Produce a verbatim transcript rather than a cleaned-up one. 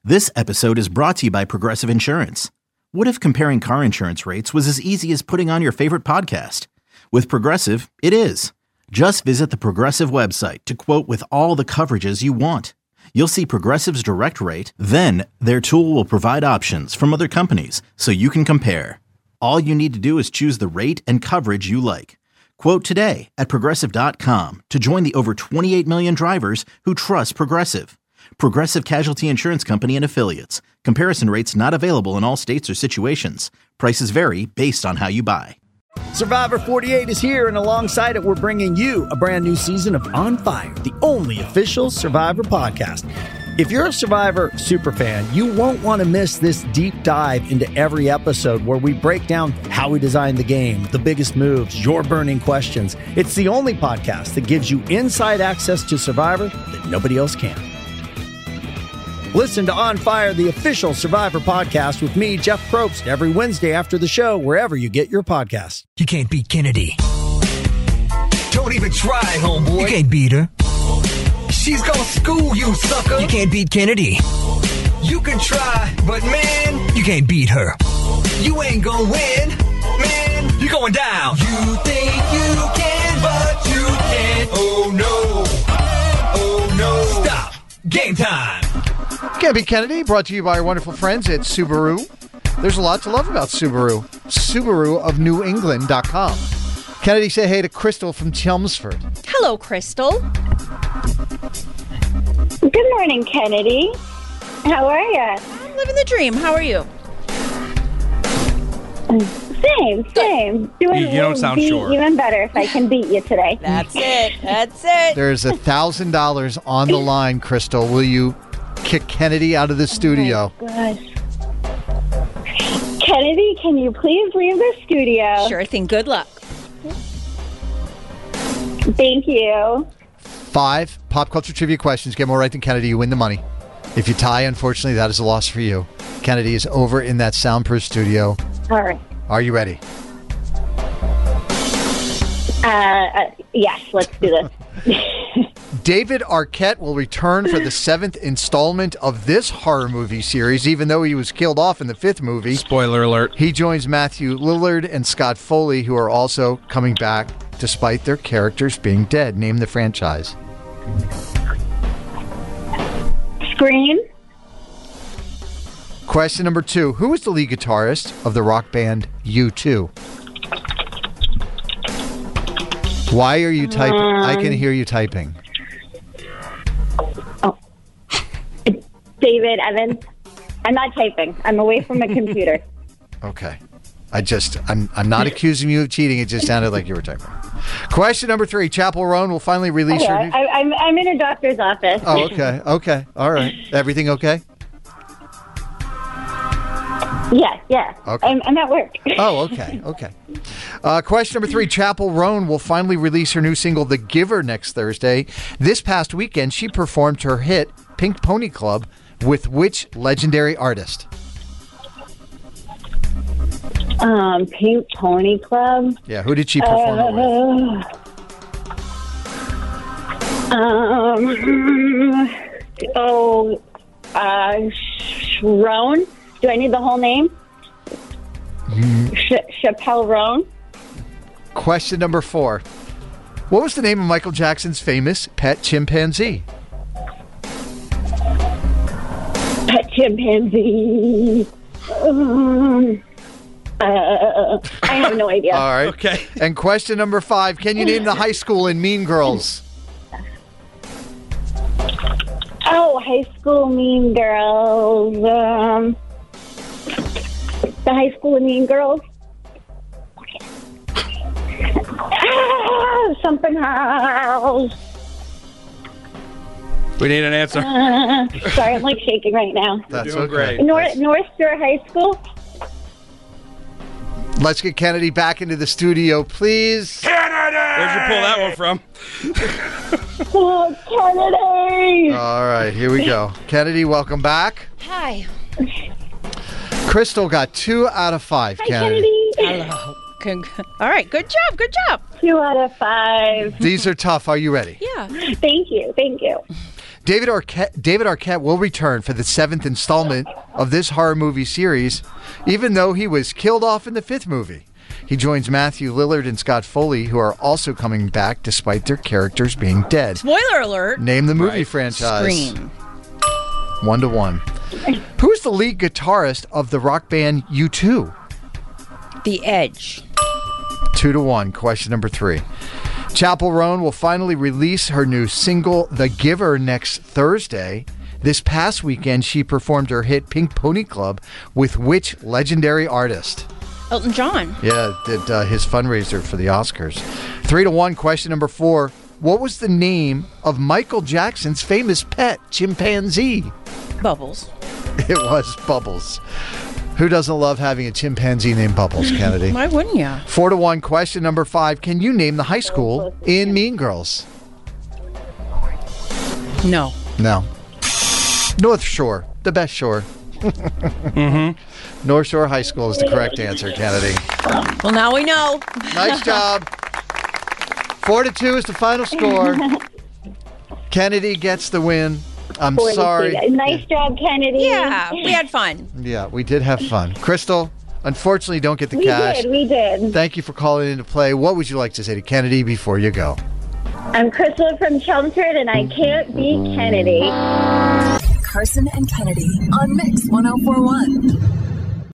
This episode is brought to you by Progressive Insurance. What if comparing car insurance rates was as easy as putting on your favorite podcast? With Progressive, it is. Just visit the Progressive website to quote with all the coverages you want. You'll see Progressive's direct rate, then their tool will provide options from other companies so you can compare. All you need to do is choose the rate and coverage you like. Quote today at Progressive dot com to join the over twenty-eight million drivers who trust Progressive. Progressive Casualty Insurance Company and Affiliates. Comparison rates not available in all states or situations. Prices vary based on how you buy. Survivor forty-eight is here, and alongside it, we're bringing you a brand new season of On Fire, the only official Survivor podcast. If you're a Survivor superfan, you won't want to miss this deep dive into every episode where we break down how we designed the game, the biggest moves, your burning questions. It's the only podcast that gives you inside access to Survivor that nobody else can. Listen to On Fire, the official Survivor podcast with me, Jeff Probst, every Wednesday after the show, wherever you get your podcasts. You can't beat Kennedy. Don't even try, homeboy. You can't beat her. She's gonna school you, sucker. You can't beat Kennedy. You can try, but man, you can't beat her. You ain't gonna win, man. You're going down. You think you can, but you can't. Oh no. Oh no. Stop. Game time. Can't Beat Kennedy, brought to you by our wonderful friends at Subaru. There's a lot to love about Subaru. Subaru of New England dot com. Kennedy, say hey to Crystal from Chelmsford. Hello, Crystal. Good morning, Kennedy. How are you? I'm living the dream. How are you? Same, same. Doing You, you don't sound be sure. Even better if I can beat you today. That's it. That's it. There's a thousand dollars on the line, Crystal. Will you kick Kennedy out of the studio? Oh, gosh. Kennedy, can you please leave the studio? Sure thing. Good luck. Thank you. Five pop culture trivia questions. Get more right than Kennedy, you win the money. If you tie, unfortunately, that is a loss for you. Kennedy is over in that soundproof studio. All right. Are you ready? Uh, uh, yes, let's do this. David Arquette will return for the seventh installment of this horror movie series, even though he was killed off in the fifth movie. Spoiler alert. He joins Matthew Lillard and Scott Foley, who are also coming back despite their characters being dead. Name the franchise. Scream. Question number two. Who is the lead guitarist of the rock band U two? Why are you typing? Um, I can hear you typing. Oh. David Evans. I'm not typing. I'm away from a computer. Okay. I just, I'm I'm not accusing you of cheating. It just sounded like you were typing. Question number three. Chappell Roan will finally release Okay, her new... I, I'm, I'm in a doctor's office. Oh, okay. Okay. All right. Everything okay? Yeah, yeah. Okay. I'm, I'm at work. Oh, okay. Okay. Uh, question number three. Chappell Roan will finally release her new single, The Giver, next Thursday. This past weekend, she performed her hit, Pink Pony Club, with which legendary artist? Um, Pink Pony Club. Yeah, who did she perform uh, it with? Um, oh, uh, Roan. Do I need the whole name? Mm. Ch- Chappell Roan. Question number four. What was the name of Michael Jackson's famous pet chimpanzee? Pet chimpanzee. Um, uh, I have no idea. All right. Okay. And question number five. Can you name the high school in Mean Girls? Oh, High School Mean Girls. Um, the High School of Mean Girls. Ah, something else. We need an answer. Uh, sorry, I'm like shaking right now. That's doing okay. great. North North Shore High School. Let's get Kennedy back into the studio, please. Kennedy! Where'd you pull that one from? Oh, Kennedy! All right, here we go. Kennedy, welcome back. Hi. Crystal got two out of five, Hi, Kennedy. Kennedy. Hello. Good. All right. Good job. Good job. Two out of five. These are tough. Are you ready? Yeah. Thank you. Thank you. David Arquette, David Arquette will return for the seventh installment of this horror movie series, even though he was killed off in the fifth movie. He joins Matthew Lillard and Scott Foley, who are also coming back despite their characters being dead. Spoiler alert. Name the movie Right. franchise. Scream. One to one. Who is the lead guitarist of the rock band U two? The Edge. Two to one. Question number three. Chappell Roan will finally release her new single, The Giver, next Thursday. This past weekend, she performed her hit Pink Pony Club with which legendary artist? Elton John. Yeah, did uh, his fundraiser for the Oscars. Three to one. Question number four. What was the name of Michael Jackson's famous pet chimpanzee? Bubbles. It was Bubbles. Who doesn't love having a chimpanzee named Bubbles, Kennedy? Why wouldn't you? Four to one. Question number five. Can you name the high school in Mean Girls? No. No. North Shore, the best shore. mm-hmm. North Shore High School is the correct answer, Kennedy. Well, now we know. Nice job. Four to two is the final score. Kennedy gets the win. I'm forty-two. sorry. Nice job, Kennedy. Yeah, we had fun. Yeah, we did have fun. Crystal, unfortunately, don't get the We cash. did, we did. Thank you for calling in to play. What would you like to say to Kennedy before you go? I'm Crystal from Chelmsford, and I can't beat Kennedy. Carson and Kennedy on Mix one oh four one.